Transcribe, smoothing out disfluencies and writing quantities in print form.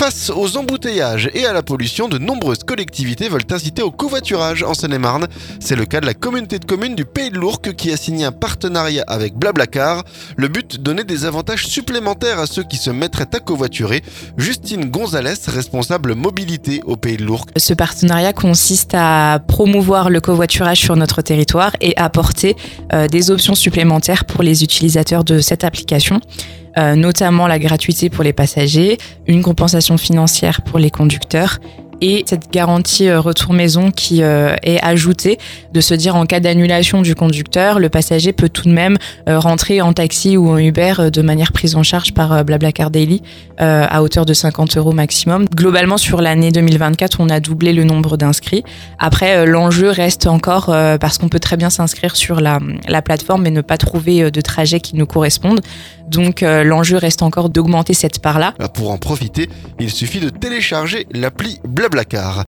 Face aux embouteillages et à la pollution, de nombreuses collectivités veulent inciter au covoiturage en Seine-et-Marne. C'est le cas de la communauté de communes du Pays de l'Ourcq qui a signé un partenariat avec Blablacar. Le but, donner des avantages supplémentaires à ceux qui se mettraient à covoiturer. Justine Gonzalez, responsable mobilité au Pays de l'Ourcq. Ce partenariat consiste à promouvoir le covoiturage sur notre territoire et apporter des options supplémentaires pour les utilisateurs de cette application. Notamment la gratuité pour les passagers, une compensation financière pour les conducteurs et cette garantie retour maison qui est ajoutée, de se dire en cas d'annulation du conducteur, le passager peut tout de même rentrer en taxi ou en Uber de manière prise en charge par Blablacar Daily à hauteur de 50 € maximum. Globalement, sur l'année 2024, on a doublé le nombre d'inscrits. Après, l'enjeu reste encore, parce qu'on peut très bien s'inscrire sur la plateforme mais ne pas trouver de trajet qui nous correspondent. Donc l'enjeu reste encore d'augmenter cette part-là. Pour en profiter, il suffit de télécharger l'appli Blablacar.